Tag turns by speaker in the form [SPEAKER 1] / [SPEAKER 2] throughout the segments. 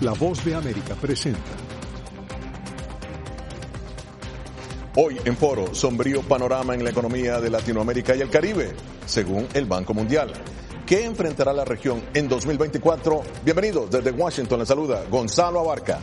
[SPEAKER 1] La Voz de América presenta.
[SPEAKER 2] Hoy en Foro, sombrío panorama en la economía de Latinoamérica y el Caribe, según el Banco Mundial. ¿Qué enfrentará la región en 2024? Bienvenidos, desde Washington les saluda Gonzalo Abarca.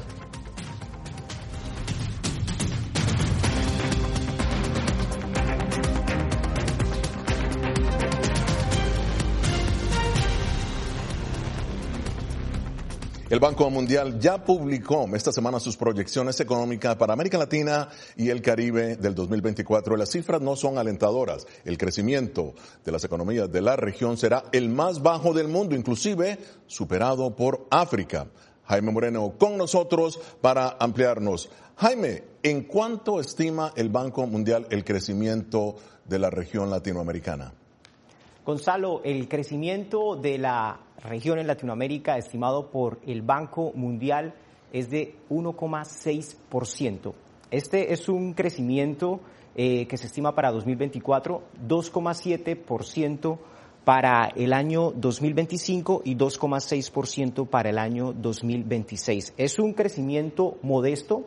[SPEAKER 2] El Banco Mundial ya publicó esta semana sus proyecciones económicas para América Latina y el Caribe del 2024. Las cifras no son alentadoras. El crecimiento de las economías de la región será el más bajo del mundo, inclusive superado por África. Jaime Moreno con nosotros para ampliarnos. Jaime, ¿en cuánto estima el Banco Mundial el crecimiento de la región latinoamericana?
[SPEAKER 3] Gonzalo, el crecimiento de la región en Latinoamérica estimado por el Banco Mundial es de 1,6%. Este es un crecimiento que se estima para 2024, 2,7% para el año 2025 y 2,6% para el año 2026. Es un crecimiento modesto.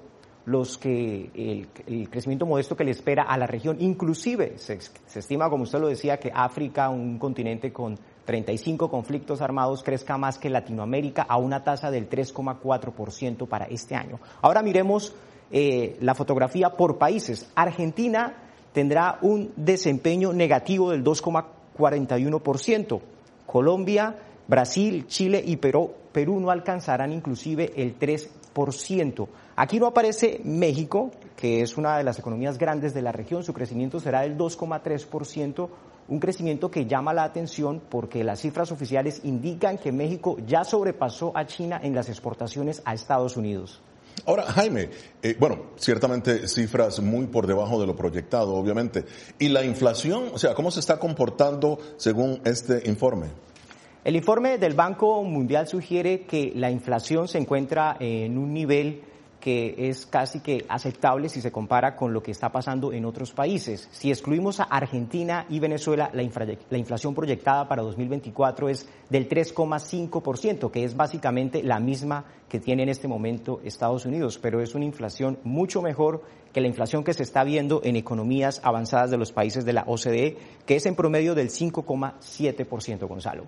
[SPEAKER 3] El crecimiento modesto que le espera a la región, inclusive se estima, como usted lo decía, que África, un continente con 35 conflictos armados, crezca más que Latinoamérica a una tasa del 3,4% para este año. Ahora miremos la fotografía por países. Argentina tendrá un desempeño negativo del 2,41%. Colombia, Brasil, Chile y Perú no alcanzarán inclusive el 3%. Aquí no aparece México, que es una de las economías grandes de la región. Su crecimiento será del 2,3%, un crecimiento que llama la atención porque las cifras oficiales indican que México ya sobrepasó a China en las exportaciones a Estados Unidos.
[SPEAKER 2] Ahora, Jaime, ciertamente cifras muy por debajo de lo proyectado, obviamente. ¿Y la inflación? O sea, ¿cómo se está comportando según este informe?
[SPEAKER 3] El informe del Banco Mundial sugiere que la inflación se encuentra en un nivel que es casi que aceptable si se compara con lo que está pasando en otros países. Si excluimos a Argentina y Venezuela, la inflación proyectada para 2024 es del 3,5%, que es básicamente la misma que tiene en este momento Estados Unidos, pero es una inflación mucho mejor que la inflación que se está viendo en economías avanzadas de los países de la OCDE, que es en promedio del 5,7%, Gonzalo.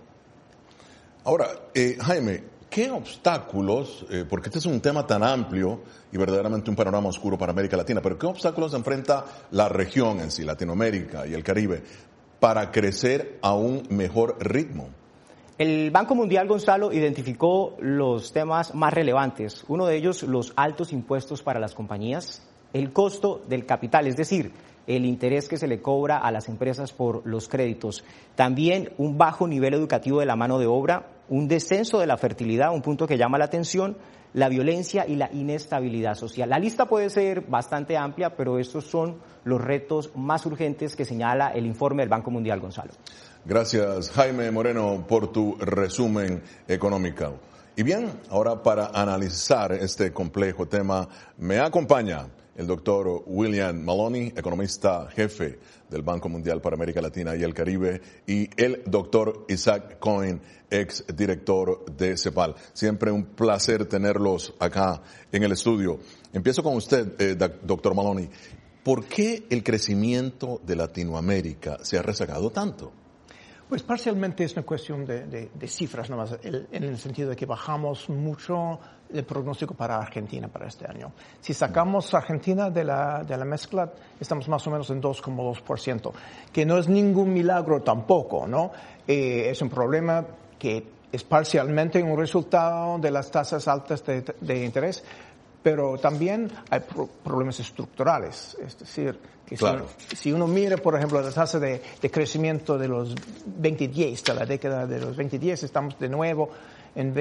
[SPEAKER 2] Ahora, Jaime, ¿qué obstáculos, porque este es un tema tan amplio y verdaderamente un panorama oscuro para América Latina, pero qué obstáculos enfrenta la región en sí, Latinoamérica y el Caribe, para crecer a un mejor ritmo?
[SPEAKER 3] El Banco Mundial, Gonzalo, identificó los temas más relevantes. Uno de ellos, los altos impuestos para las compañías, el costo del capital, es decir, el interés que se le cobra a las empresas por los créditos. También un bajo nivel educativo de la mano de obra, un descenso de la fertilidad, un punto que llama la atención, la violencia y la inestabilidad social. La lista puede ser bastante amplia, pero estos son los retos más urgentes que señala el informe del Banco Mundial, Gonzalo.
[SPEAKER 2] Gracias, Jaime Moreno, por tu resumen económico. Y bien, ahora para analizar este complejo tema, me acompaña el doctor William Maloney, economista jefe del Banco Mundial para América Latina y el Caribe, y el doctor Isaac Cohen, ex director de CEPAL. Siempre un placer tenerlos acá en el estudio. Empiezo con usted, doctor Maloney. ¿Por qué el crecimiento de Latinoamérica se ha rezagado tanto?
[SPEAKER 4] Pues parcialmente es una cuestión de cifras nomás, en el sentido de que bajamos mucho el pronóstico para Argentina para este año. Si sacamos Argentina de la mezcla, estamos más o menos en 2,2%, que no es ningún milagro tampoco, ¿no? Es un problema que es parcialmente un resultado de las tasas altas de interés, pero también hay problemas estructurales, es decir, que claro, si uno mira, por ejemplo, la tasa de crecimiento de los 2010, de la década de los 2010, estamos de nuevo en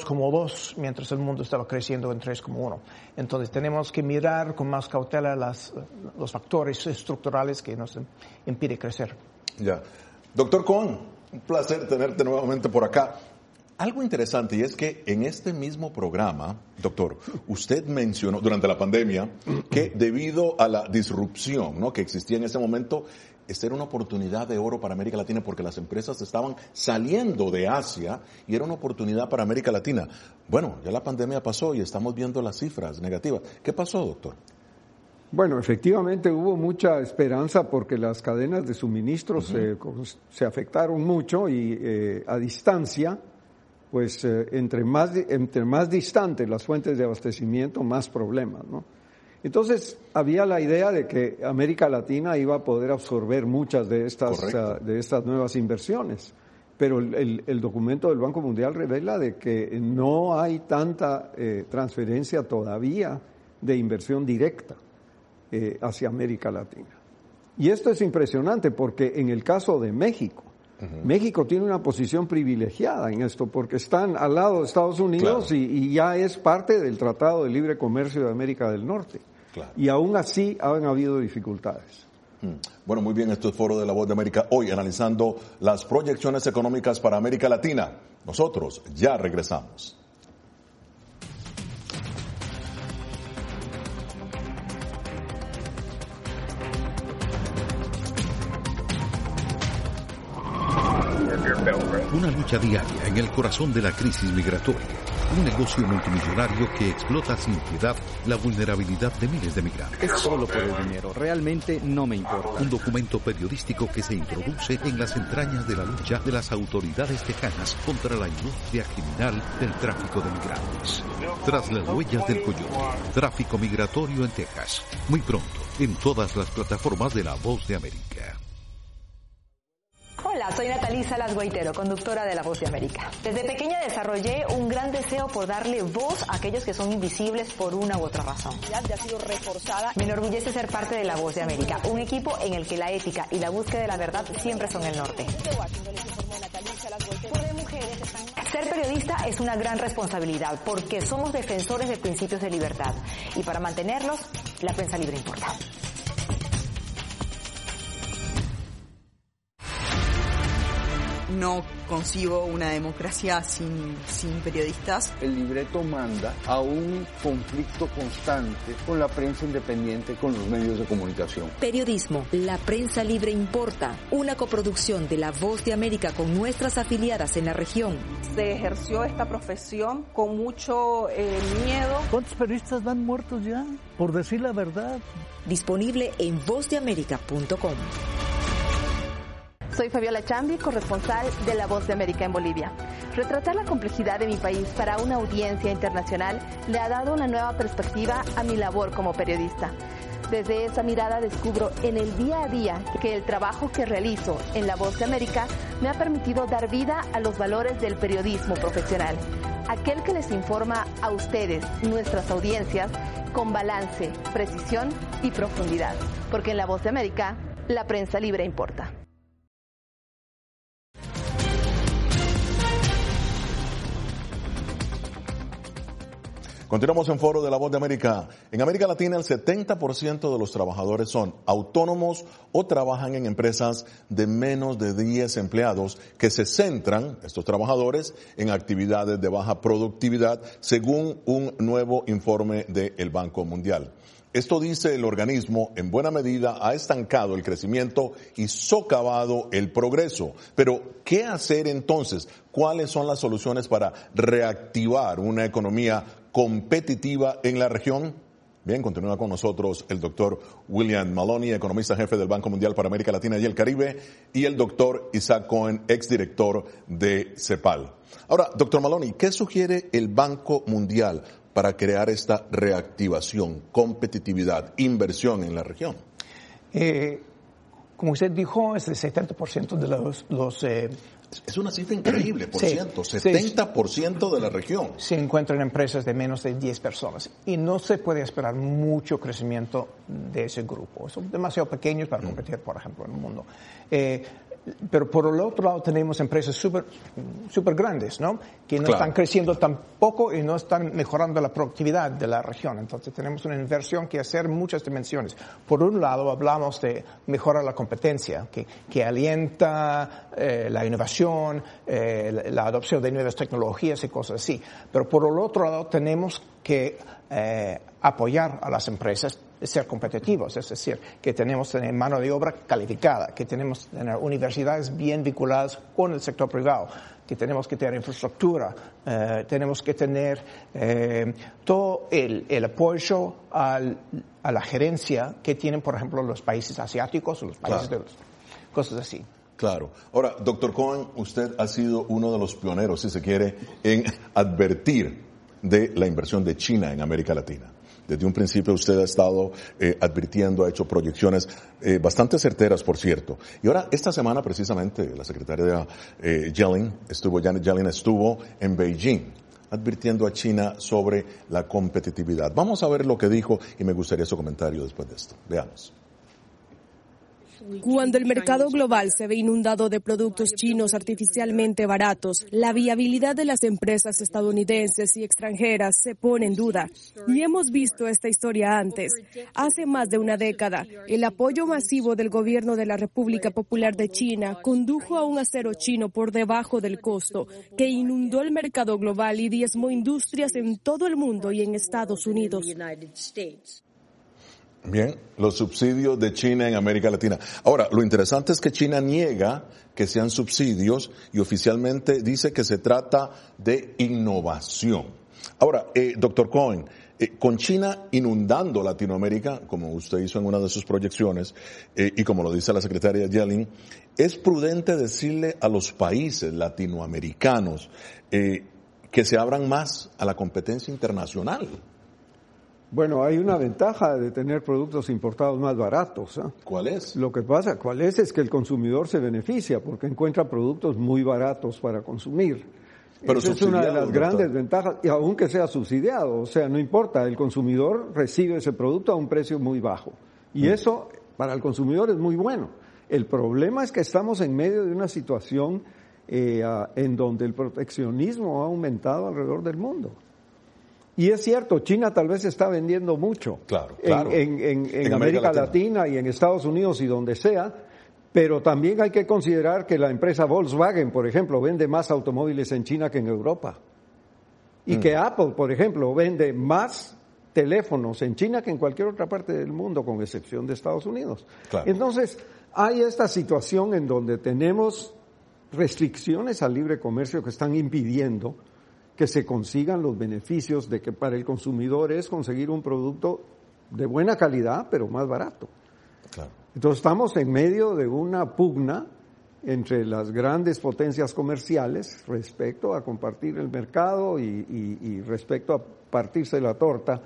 [SPEAKER 4] 2,2, mientras el mundo estaba creciendo en 3,1. Entonces tenemos que mirar con más cautela los factores estructurales que nos impiden crecer.
[SPEAKER 2] Ya. Doctor Cohen, un placer tenerte nuevamente por acá. Algo interesante, y es que en este mismo programa, doctor, usted mencionó durante la pandemia que debido a la disrupción, ¿no?, que existía en ese momento, esta era una oportunidad de oro para América Latina porque las empresas estaban saliendo de Asia y era una oportunidad para América Latina. Bueno, ya la pandemia pasó y estamos viendo las cifras negativas. ¿Qué pasó, doctor?
[SPEAKER 1] Bueno, efectivamente hubo mucha esperanza porque las cadenas de suministro se afectaron mucho y a distancia, pues entre más distantes las fuentes de abastecimiento, más problemas, ¿no? Entonces había la idea de que América Latina iba a poder absorber muchas de estas nuevas inversiones, pero el documento del Banco Mundial revela de que no hay tanta transferencia todavía de inversión directa hacia América Latina. Y esto es impresionante porque en el caso de México, México tiene una posición privilegiada en esto porque están al lado de Estados Unidos y ya es parte del Tratado de Libre Comercio de América del Norte. Claro. Y aún así han habido dificultades.
[SPEAKER 2] Bueno, muy bien, esto es Foro de la Voz de América, hoy analizando las proyecciones económicas para América Latina. Nosotros ya regresamos.
[SPEAKER 5] Una lucha diaria en el corazón de la crisis migratoria. Un negocio multimillonario que explota sin piedad la vulnerabilidad de miles de migrantes.
[SPEAKER 6] Es solo por el dinero, realmente no me importa.
[SPEAKER 5] Un documento periodístico que se introduce en las entrañas de la lucha de las autoridades tejanas contra la industria criminal del tráfico de migrantes. Tras las huellas del coyote, tráfico migratorio en Texas. Muy pronto, en todas las plataformas de La Voz de América.
[SPEAKER 7] Hola, soy Natalí Salas Guaitero, conductora de La Voz de América. Desde pequeña desarrollé un gran deseo por darle voz a aquellos que son invisibles por una u otra razón. Ya ha sido reforzada. Me enorgullece ser parte de La Voz de América, un equipo en el que la ética y la búsqueda de la verdad siempre son el norte. Ser periodista es una gran responsabilidad porque somos defensores de principios de libertad y para mantenerlos, la prensa libre importa.
[SPEAKER 8] No concibo una democracia sin periodistas.
[SPEAKER 9] El libreto manda a un conflicto constante con la prensa independiente, con los medios de comunicación.
[SPEAKER 10] Periodismo, la prensa libre importa. Una coproducción de La Voz de América con nuestras afiliadas en la región.
[SPEAKER 8] Se ejerció esta profesión con mucho miedo.
[SPEAKER 11] ¿Cuántos periodistas van muertos ya por decir la verdad?
[SPEAKER 10] Disponible en vozdeamerica.com.
[SPEAKER 12] Soy Fabiola Chambi, corresponsal de La Voz de América en Bolivia. Retratar la complejidad de mi país para una audiencia internacional le ha dado una nueva perspectiva a mi labor como periodista. Desde esa mirada descubro en el día a día que el trabajo que realizo en La Voz de América me ha permitido dar vida a los valores del periodismo profesional. Aquel que les informa a ustedes, nuestras audiencias, con balance, precisión y profundidad. Porque en La Voz de América, la prensa libre importa.
[SPEAKER 2] Continuamos en Foro de la Voz de América. En América Latina, el 70% de los trabajadores son autónomos o trabajan en empresas de menos de 10 empleados que se centran, estos trabajadores, en actividades de baja productividad, según un nuevo informe del Banco Mundial. Esto, dice el organismo, en buena medida ha estancado el crecimiento y socavado el progreso. Pero, ¿qué hacer entonces? ¿Cuáles son las soluciones para reactivar una economía competitiva en la región? Bien, continúa con nosotros el doctor William Maloney, economista jefe del Banco Mundial para América Latina y el Caribe, y el doctor Isaac Cohen, exdirector de CEPAL. Ahora, doctor Maloney, ¿qué sugiere el Banco Mundial para crear esta reactivación, competitividad, inversión en la región?
[SPEAKER 4] Como usted dijo, es el 70% de los
[SPEAKER 2] es una cifra increíble, por ciento, 70% de la región.
[SPEAKER 4] Se encuentran empresas de menos de 10 personas y no se puede esperar mucho crecimiento de ese grupo. Son demasiado pequeños para competir, por ejemplo, en el mundo. Pero por el otro lado tenemos empresas súper grandes, ¿no? Que no están creciendo tampoco y no están mejorando la productividad de la región. Entonces tenemos una inversión que hacer en muchas dimensiones. Por un lado hablamos de mejorar la competencia, que alienta la innovación, la adopción de nuevas tecnologías y cosas así. Pero por el otro lado tenemos que apoyar a las empresas ser competitivos, es decir, que tenemos que tener mano de obra calificada, que tenemos que tener universidades bien vinculadas con el sector privado, que tenemos que tener infraestructura, tenemos que tener todo el apoyo a la gerencia que tienen, por ejemplo, los países asiáticos o los países de los cosas así.
[SPEAKER 2] Claro. Ahora, doctor Cohen, usted ha sido uno de los pioneros, si se quiere, en advertir de la inversión de China en América Latina. Desde un principio usted ha estado advirtiendo, ha hecho proyecciones bastante certeras, por cierto. Y ahora, esta semana precisamente, la secretaria Janet Yellen estuvo en Beijing advirtiendo a China sobre la competitividad. Vamos a ver lo que dijo y me gustaría su comentario después de esto. Veamos.
[SPEAKER 13] Cuando el mercado global se ve inundado de productos chinos artificialmente baratos, la viabilidad de las empresas estadounidenses y extranjeras se pone en duda. Y hemos visto esta historia antes. Hace más de una década, el apoyo masivo del gobierno de la República Popular de China condujo a un acero chino por debajo del costo, que inundó el mercado global y diezmó industrias en todo el mundo y en Estados Unidos.
[SPEAKER 2] Bien, los subsidios de China en América Latina. Ahora, lo interesante es que China niega que sean subsidios y oficialmente dice que se trata de innovación. Ahora, doctor Cohen, con China inundando Latinoamérica, como usted hizo en una de sus proyecciones, y como lo dice la secretaria Yellen, ¿es prudente decirle a los países latinoamericanos que se abran más a la competencia internacional?
[SPEAKER 1] Bueno, hay una ventaja de tener productos importados más baratos.
[SPEAKER 2] ¿Cuál es?
[SPEAKER 1] Lo que pasa, ¿cuál es que el consumidor se beneficia porque encuentra productos muy baratos para consumir.
[SPEAKER 2] Pero
[SPEAKER 1] esa es una de las grandes ventajas, y aunque sea subsidiado, o sea, no importa, el consumidor recibe ese producto a un precio muy bajo. Y eso para el consumidor es muy bueno. El problema es que estamos en medio de una situación en donde el proteccionismo ha aumentado alrededor del mundo. Y es cierto, China tal vez está vendiendo mucho en América Latina y en Estados Unidos y donde sea, pero también hay que considerar que la empresa Volkswagen, por ejemplo, vende más automóviles en China que en Europa. Y que Apple, por ejemplo, vende más teléfonos en China que en cualquier otra parte del mundo, con excepción de Estados Unidos. Claro. Entonces, hay esta situación en donde tenemos restricciones al libre comercio que están impidiendo que se consigan los beneficios de que para el consumidor es conseguir un producto de buena calidad, pero más barato. Claro. Entonces estamos en medio de una pugna entre las grandes potencias comerciales respecto a compartir el mercado y respecto a partirse la torta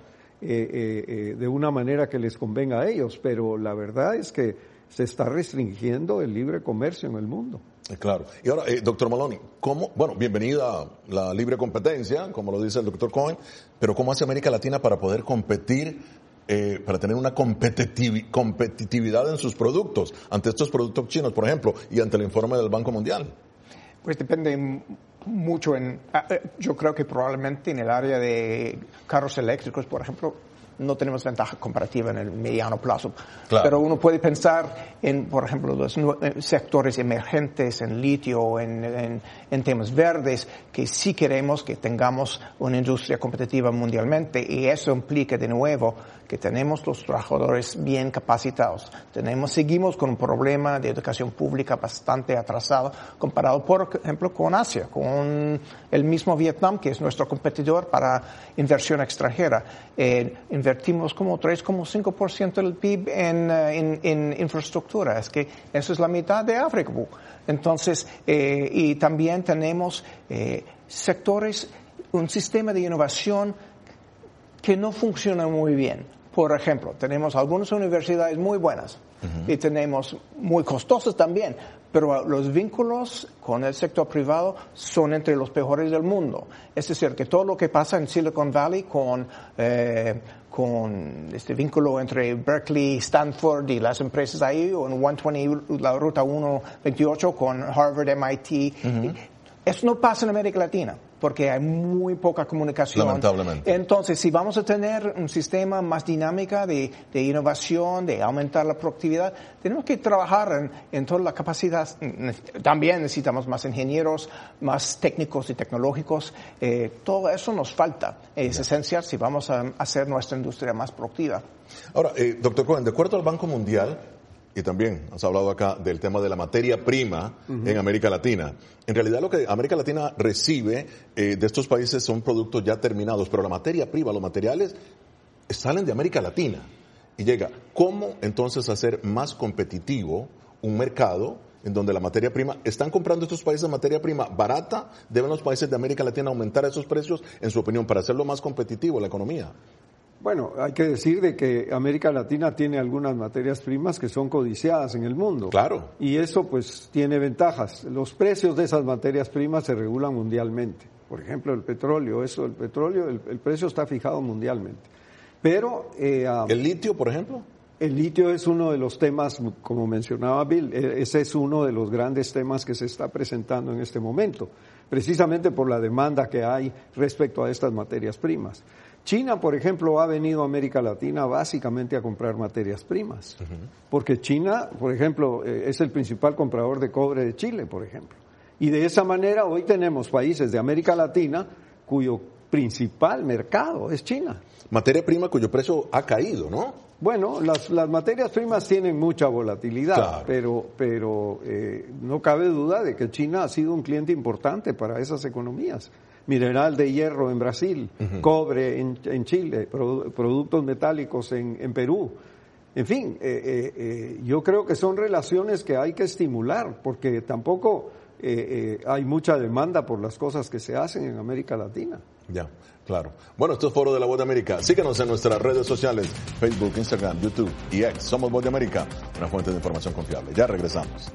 [SPEAKER 1] de una manera que les convenga a ellos. Pero la verdad es que se está restringiendo el libre comercio en el mundo.
[SPEAKER 2] Claro. Y ahora, doctor Maloney, bienvenida a la libre competencia, como lo dice el doctor Cohen, pero ¿cómo hace América Latina para poder competir, para tener una competitividad en sus productos, ante estos productos chinos, por ejemplo, y ante el informe del Banco Mundial?
[SPEAKER 4] Pues depende mucho yo creo que probablemente en el área de carros eléctricos, por ejemplo, no tenemos ventaja comparativa en el mediano plazo. Claro. Pero uno puede pensar en, por ejemplo, los sectores emergentes, en litio, en temas verdes, que sí queremos que tengamos una industria competitiva mundialmente, y eso implica de nuevo que tenemos los trabajadores bien capacitados. Seguimos con un problema de educación pública bastante atrasado comparado, por ejemplo, con Asia, con el mismo Vietnam, que es nuestro competidor para inversión extranjera. Invertimos como 3,5% del PIB en infraestructura. Es que eso es la mitad de África. Entonces, y también tenemos sectores, un sistema de innovación que no funciona muy bien. Por ejemplo, tenemos algunas universidades muy buenas y tenemos muy costosas también, pero los vínculos con el sector privado son entre los peores del mundo. Es decir, que todo lo que pasa en Silicon Valley con este vínculo entre Berkeley, Stanford y las empresas ahí, o en 120, la ruta 128 con Harvard, MIT, eso no pasa en América Latina. porque hay muy poca comunicación.
[SPEAKER 2] Lamentablemente.
[SPEAKER 4] Entonces, si vamos a tener un sistema más dinámico de innovación, de aumentar la productividad, tenemos que trabajar en toda la capacidad. También necesitamos más ingenieros, más técnicos y tecnológicos. Todo eso nos falta. Es esencial si vamos a hacer nuestra industria más productiva.
[SPEAKER 2] Ahora, doctor Cohen, de acuerdo al Banco Mundial, y también has hablado acá del tema de la materia prima en América Latina. En realidad lo que América Latina recibe de estos países son productos ya terminados, pero la materia prima, los materiales salen de América Latina y llega. ¿Cómo entonces hacer más competitivo un mercado en donde la materia prima, están comprando estos países materia prima barata? ¿Deben los países de América Latina aumentar esos precios, en su opinión, para hacerlo más competitivo la economía?
[SPEAKER 1] Bueno, hay que decir de que América Latina tiene algunas materias primas que son codiciadas en el mundo.
[SPEAKER 2] Claro.
[SPEAKER 1] Y eso pues tiene ventajas. Los precios de esas materias primas se regulan mundialmente. Por ejemplo, el petróleo, el precio está fijado mundialmente. Pero
[SPEAKER 2] ¿el litio, por ejemplo?
[SPEAKER 1] El litio es uno de los temas, como mencionaba Bill, ese es uno de los grandes temas que se está presentando en este momento, precisamente por la demanda que hay respecto a estas materias primas. China, por ejemplo, ha venido a América Latina básicamente a comprar materias primas, porque China, por ejemplo, es el principal comprador de cobre de Chile, por ejemplo. Y de esa manera hoy tenemos países de América Latina cuyo principal mercado es China.
[SPEAKER 2] Materia prima cuyo precio ha caído, ¿no?
[SPEAKER 1] Bueno, las materias primas tienen mucha volatilidad, claro, pero no cabe duda de que China ha sido un cliente importante para esas economías. Mineral de hierro en Brasil, cobre en Chile, productos metálicos en Perú. En fin, yo creo que son relaciones que hay que estimular, porque tampoco hay mucha demanda por las cosas que se hacen en América Latina.
[SPEAKER 2] Ya, claro. Bueno, esto es Foro de la Voz de América. Síguenos en nuestras redes sociales, Facebook, Instagram, YouTube y X. Somos Voz de América, una fuente de información confiable. Ya regresamos.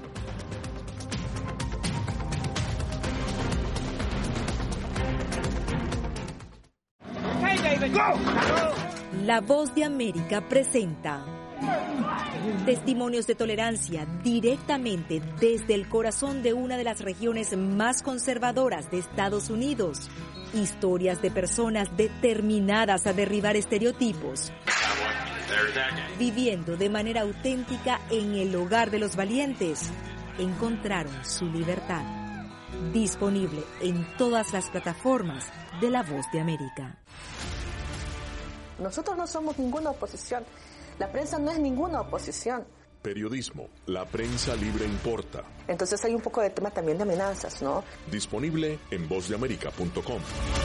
[SPEAKER 10] La Voz de América presenta testimonios de tolerancia directamente desde el corazón de una de las regiones más conservadoras de Estados Unidos. Historias de personas determinadas a derribar estereotipos, viviendo de manera auténtica en el hogar de los valientes. Encontraron su libertad. Disponible en todas las plataformas de La Voz de América.
[SPEAKER 14] Nosotros no somos ninguna oposición. La prensa no es ninguna oposición.
[SPEAKER 15] Periodismo, la prensa libre importa.
[SPEAKER 14] Entonces hay un poco de tema también de amenazas, ¿no?
[SPEAKER 15] Disponible en vozdeamerica.com.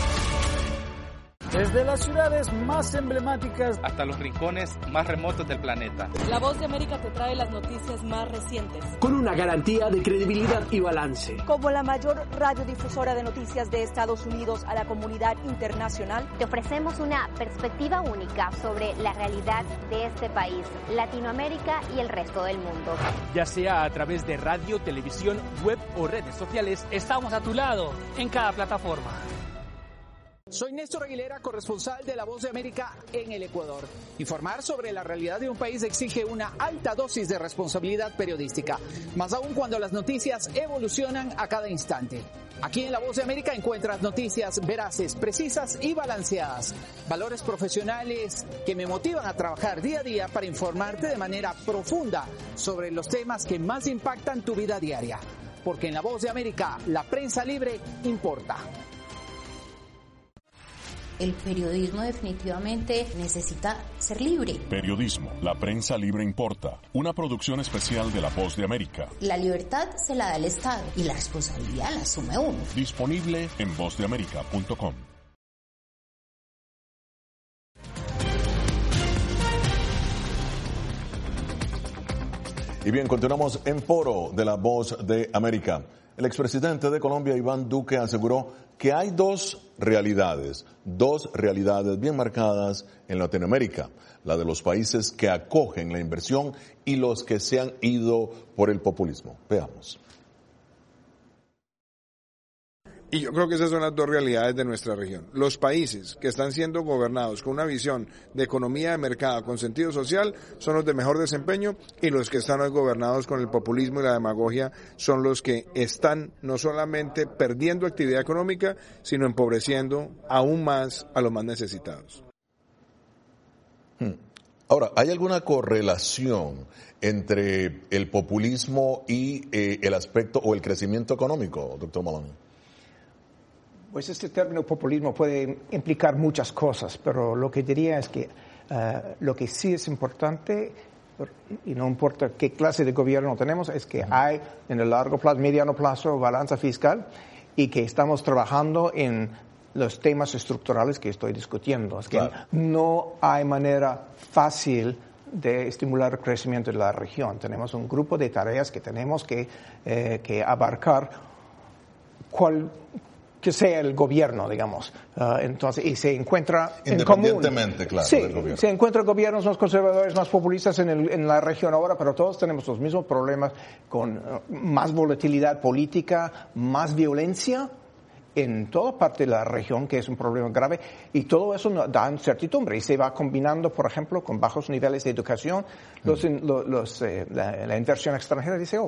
[SPEAKER 11] Desde las ciudades más emblemáticas
[SPEAKER 16] hasta los rincones más remotos del planeta.
[SPEAKER 17] La Voz de América te trae las noticias más recientes.
[SPEAKER 18] Con una garantía de credibilidad y balance.
[SPEAKER 17] Como la mayor radiodifusora de noticias de Estados Unidos a la comunidad internacional,
[SPEAKER 19] te ofrecemos una perspectiva única sobre la realidad de este país, Latinoamérica y el resto del mundo.
[SPEAKER 18] Ya sea a través de radio, televisión, web o redes sociales,
[SPEAKER 20] estamos a tu lado en cada plataforma.
[SPEAKER 21] Soy Néstor Aguilera, corresponsal de La Voz de América en el Ecuador. Informar sobre la realidad de un país exige una alta dosis de responsabilidad periodística, más aún cuando las noticias evolucionan a cada instante. Aquí en La Voz de América encuentras noticias veraces, precisas y balanceadas. Valores profesionales que me motivan a trabajar día a día para informarte de manera profunda sobre los temas que más impactan tu vida diaria. Porque en La Voz de América, la prensa libre importa.
[SPEAKER 22] El periodismo definitivamente necesita ser libre.
[SPEAKER 15] Periodismo, la prensa libre importa. Una producción especial de La Voz de América.
[SPEAKER 22] La libertad se la da el Estado y la responsabilidad la asume uno.
[SPEAKER 15] Disponible en vozdeamerica.com.
[SPEAKER 2] Y bien, continuamos en Foro de La Voz de América. El expresidente de Colombia, Iván Duque, aseguró que hay dos realidades bien marcadas en Latinoamérica, la de los países que acogen la inversión y los que se han ido por el populismo. Veamos.
[SPEAKER 3] Y yo creo que esas son las dos realidades de nuestra región. Los países que están siendo gobernados con una visión de economía de mercado, con sentido social, son los de mejor desempeño, y los que están hoy gobernados con el populismo y la demagogia son los que están no solamente perdiendo actividad económica, sino empobreciendo aún más a los más necesitados.
[SPEAKER 2] Ahora, ¿hay alguna correlación entre el populismo y el aspecto o el crecimiento económico, doctor Maloney?
[SPEAKER 4] Pues este término populismo puede implicar muchas cosas, pero lo que diría es que lo que sí es importante, y no importa qué clase de gobierno tenemos, es que hay en el largo plazo, mediano plazo, balanza fiscal, y que estamos trabajando en los temas estructurales que estoy discutiendo. Es que no hay manera fácil de estimular el crecimiento de la región. Tenemos un grupo de tareas que tenemos que abarcar, que sea el gobierno, digamos. Entonces, y se encuentra en común.
[SPEAKER 2] Independientemente, claro,
[SPEAKER 4] sí,
[SPEAKER 2] del gobierno.
[SPEAKER 4] Se encuentran gobiernos más conservadores, más populistas en la región ahora, pero todos tenemos los mismos problemas con más volatilidad política, más violencia en toda parte de la región, que es un problema grave, y todo eso da incertidumbre y se va combinando, por ejemplo, con bajos niveles de educación. La inversión extranjera dice,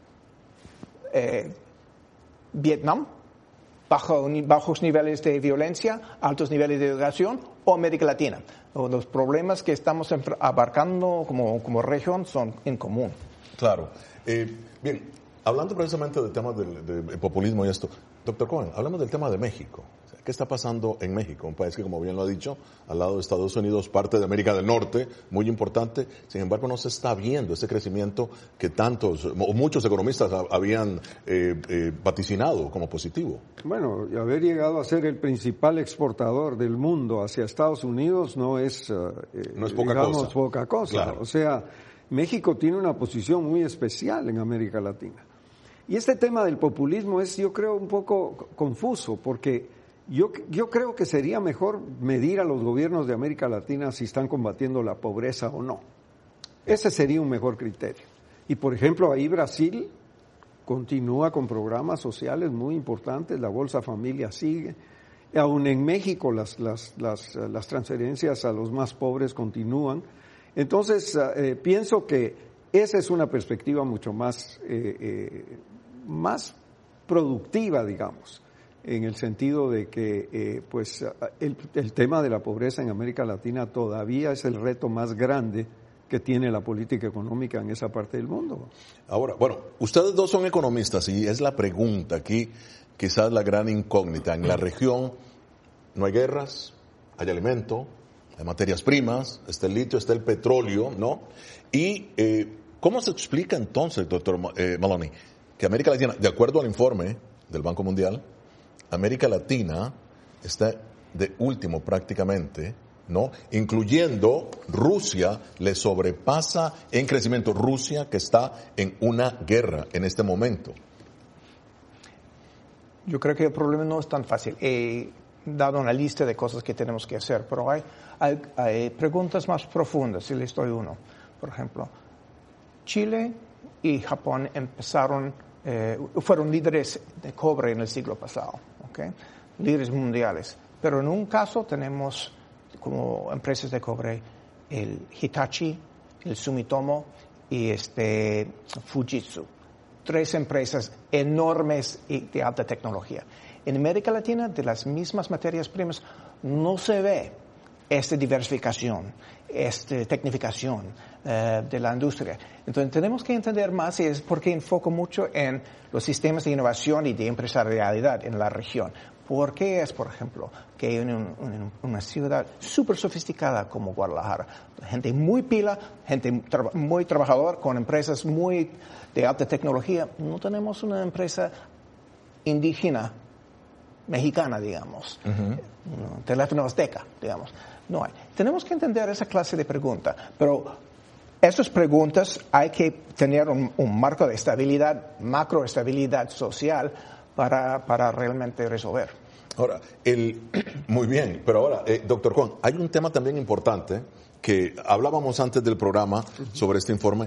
[SPEAKER 4] Vietnam, bajos niveles de violencia, altos niveles de educación, o América Latina. Los problemas que estamos abarcando como región son en común.
[SPEAKER 2] Claro. Bien, hablando precisamente del tema del populismo y esto, doctor Cohen, hablamos del tema de México. ¿Qué está pasando en México? Un país que, como bien lo ha dicho, al lado de Estados Unidos, parte de América del Norte, muy importante. Sin embargo, no se está viendo ese crecimiento que muchos economistas habían vaticinado como positivo.
[SPEAKER 1] Bueno, haber llegado a ser el principal exportador del mundo hacia Estados Unidos no es poca cosa.
[SPEAKER 2] Claro.
[SPEAKER 1] O sea, México tiene una posición muy especial en América Latina. Y este tema del populismo es, yo creo, un poco confuso, porque yo creo que sería mejor medir a los gobiernos de América Latina si están combatiendo la pobreza o no. Ese sería un mejor criterio. Y, por ejemplo, ahí Brasil continúa con programas sociales muy importantes, la Bolsa Familia sigue. Aún en México las transferencias a los más pobres continúan. Entonces, pienso que esa es una perspectiva mucho más productiva, digamos, en el sentido de que el tema de la pobreza en América Latina todavía es el reto más grande que tiene la política económica en esa parte del mundo.
[SPEAKER 2] Ahora, bueno, ustedes dos son economistas y es la pregunta aquí, quizás la gran incógnita. En la región no hay guerras, hay alimento, hay materias primas, está el litio, está el petróleo, ¿no? Y ¿cómo se explica entonces, doctor Maloney, que América Latina, de acuerdo al informe del Banco Mundial, América Latina está de último prácticamente, ¿no? Incluyendo Rusia, le sobrepasa en crecimiento. Rusia, que está en una guerra en este momento.
[SPEAKER 4] Yo creo que el problema no es tan fácil. He dado una lista de cosas que tenemos que hacer, pero hay preguntas más profundas, si les doy uno. Por ejemplo, Chile y Japón fueron líderes de cobre en el siglo pasado, líderes mundiales. Pero en un caso tenemos como empresas de cobre el Hitachi, el Sumitomo y Fujitsu. 3 empresas enormes y de alta tecnología. En América Latina, de las mismas materias primas, no se ve esta diversificación, esta tecnificación de la industria. Entonces tenemos que entender más, y es porque enfoco mucho en los sistemas de innovación y de empresarialidad en la región. ¿Por qué es, por ejemplo, que en una ciudad súper sofisticada como Guadalajara, gente muy pila, gente muy trabajadora, con empresas muy de alta tecnología, no tenemos una empresa indígena mexicana, digamos, Teléfono Azteca, digamos? No hay. Tenemos que entender esa clase de pregunta, pero esas preguntas hay que tener un marco de estabilidad, macroestabilidad social para realmente resolver.
[SPEAKER 2] Ahora, muy bien, pero ahora, doctor Cohen, hay un tema también importante que hablábamos antes del programa sobre este informe.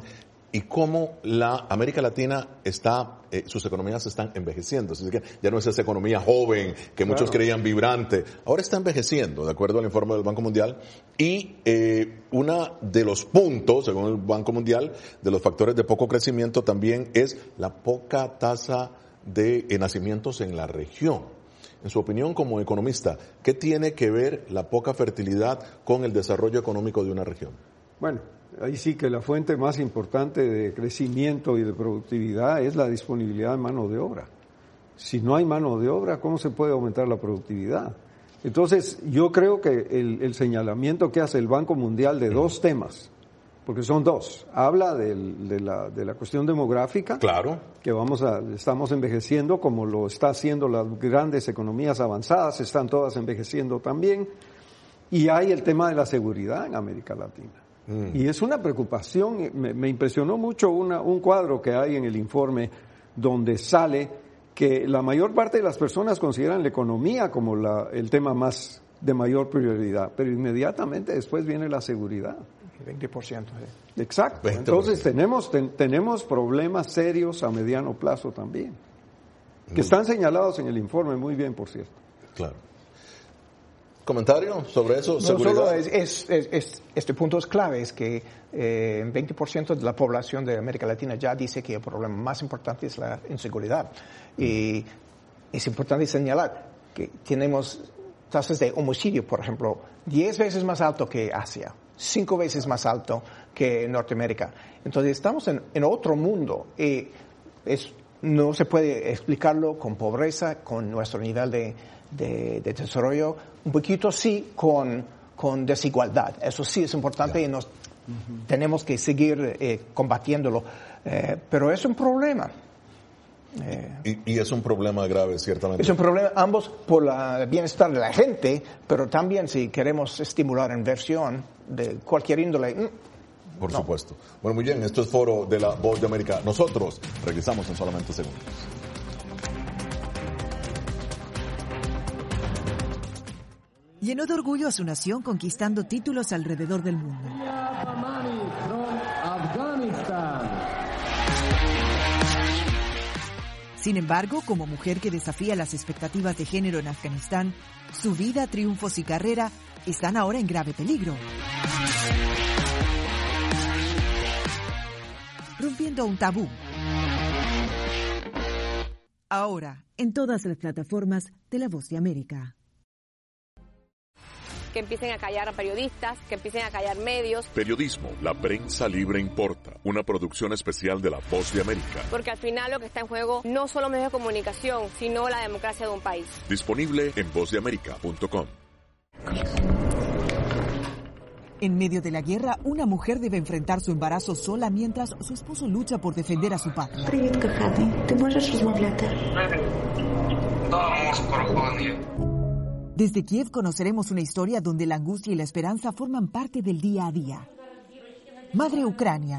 [SPEAKER 2] y cómo la América Latina está, sus economías están envejeciendo. Así que ya no es esa economía joven que muchos creían vibrante. Ahora está envejeciendo, de acuerdo al informe del Banco Mundial. Y uno de los puntos, según el Banco Mundial, de los factores de poco crecimiento también es la poca tasa de nacimientos en la región. En su opinión como economista, ¿qué tiene que ver la poca fertilidad con el desarrollo económico de una región?
[SPEAKER 1] Bueno, ahí sí que la fuente más importante de crecimiento y de productividad es la disponibilidad de mano de obra. Si no hay mano de obra, ¿cómo se puede aumentar la productividad? Entonces, yo creo que el señalamiento que hace el Banco Mundial de dos temas, porque son dos, habla de la cuestión demográfica,
[SPEAKER 2] claro,
[SPEAKER 1] que estamos envejeciendo como lo está haciendo las grandes economías avanzadas, están todas envejeciendo también, y hay el tema de la seguridad en América Latina. Y es una preocupación. Me impresionó mucho un cuadro que hay en el informe donde sale que la mayor parte de las personas consideran la economía como el tema más de mayor prioridad, pero inmediatamente después viene la seguridad.
[SPEAKER 4] 20%. Sí.
[SPEAKER 1] Exacto. 20%. Entonces tenemos problemas serios a mediano plazo también, que están señalados en el informe muy bien, por cierto.
[SPEAKER 2] Claro. ¿Comentario sobre eso?
[SPEAKER 4] No, solo este punto es clave, es que 20% de la población de América Latina ya dice que el problema más importante es la inseguridad. Y es importante señalar que tenemos tasas de homicidio, por ejemplo, 10 veces más alto que Asia, 5 veces más alto que Norteamérica. Entonces estamos en otro mundo y no se puede explicarlo con pobreza, con nuestro nivel de desarrollo, un poquito sí con desigualdad. Eso sí es importante y tenemos que seguir combatiéndolo. Pero es un problema.
[SPEAKER 2] Y es un problema grave, ciertamente.
[SPEAKER 4] Es un problema ambos por el bienestar de la gente, pero también si queremos estimular inversión de cualquier índole.
[SPEAKER 2] Por supuesto. Bueno, muy bien, esto es Foro de la Voz de América. Nosotros regresamos en solamente segundos.
[SPEAKER 5] Llenó de orgullo a su nación conquistando títulos alrededor del mundo. Sin embargo, como mujer que desafía las expectativas de género en Afganistán, su vida, triunfos y carrera están ahora en grave peligro. Rompiendo un tabú. Ahora, en todas las plataformas de La Voz de América.
[SPEAKER 6] Que empiecen a callar a periodistas, que empiecen a callar medios.
[SPEAKER 15] Periodismo, la prensa libre importa. Una producción especial de La Voz de América.
[SPEAKER 6] Porque al final lo que está en juego no solo medios de comunicación, sino la democracia de un país.
[SPEAKER 15] Disponible en vozdeamerica.com.
[SPEAKER 5] En medio de la guerra, una mujer debe enfrentar su embarazo sola mientras su esposo lucha por defender a su patria. Desde Kiev conoceremos una historia donde la angustia y la esperanza forman parte del día a día. Madre Ucrania.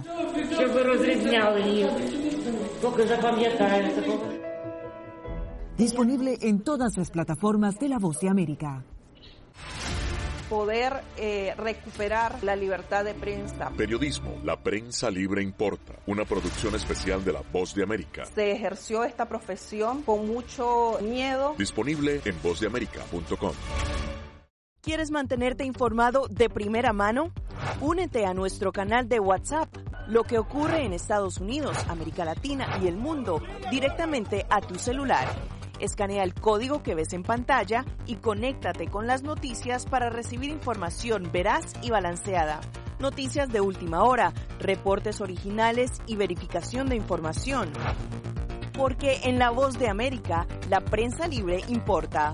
[SPEAKER 5] Disponible en todas las plataformas de La Voz de América.
[SPEAKER 8] Poder recuperar la libertad de prensa.
[SPEAKER 15] Periodismo, la prensa libre importa. Una producción especial de La Voz de América.
[SPEAKER 8] Se ejerció esta profesión con mucho miedo.
[SPEAKER 15] Disponible en vozdeamerica.com.
[SPEAKER 17] ¿Quieres mantenerte informado de primera mano? Únete a nuestro canal de WhatsApp. Lo que ocurre en Estados Unidos, América Latina y el mundo directamente a tu celular. Escanea el código que ves en pantalla y conéctate con las noticias para recibir información veraz y balanceada. Noticias de última hora, reportes originales y verificación de información. Porque en La Voz de América, la prensa libre importa.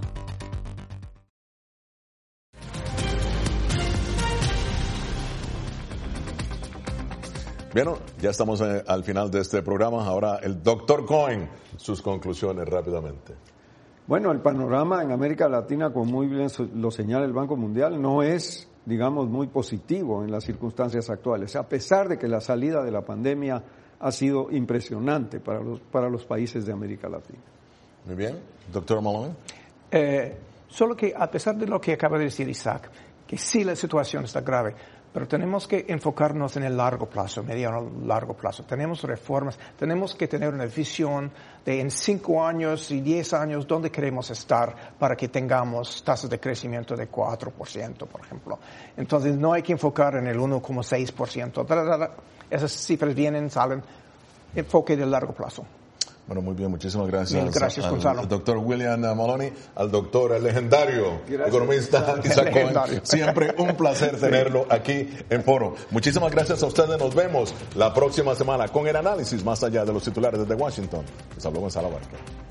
[SPEAKER 2] Bien, ya estamos al final de este programa. Ahora el Dr. Cohen, sus conclusiones rápidamente.
[SPEAKER 1] Bueno, el panorama en América Latina, como muy bien lo señala el Banco Mundial, no es, digamos, muy positivo en las circunstancias actuales, a pesar de que la salida de la pandemia ha sido impresionante para los países de América Latina.
[SPEAKER 2] Muy bien. Doctor Malone.
[SPEAKER 4] Solo que a pesar de lo que acaba de decir Isaac, que sí la situación está grave, pero tenemos que enfocarnos en el largo plazo, mediano largo plazo. Tenemos reformas, tenemos que tener una visión de en 5 años y 10 años dónde queremos estar para que tengamos tasas de crecimiento de 4%, por ejemplo. Entonces no hay que enfocar en el 1,6%. Esas cifras vienen, salen, enfoque de largo plazo.
[SPEAKER 2] Bueno, muy bien, muchísimas gracias.
[SPEAKER 4] Bien, gracias, Gonzalo.
[SPEAKER 2] Al doctor William Maloney, al doctor, el legendario economista Isaac Cohen. Siempre un placer tenerlo aquí en Foro. Muchísimas gracias a ustedes. Nos vemos la próxima semana con el análisis más allá de los titulares desde Washington. Les habló Gonzalo Vázquez.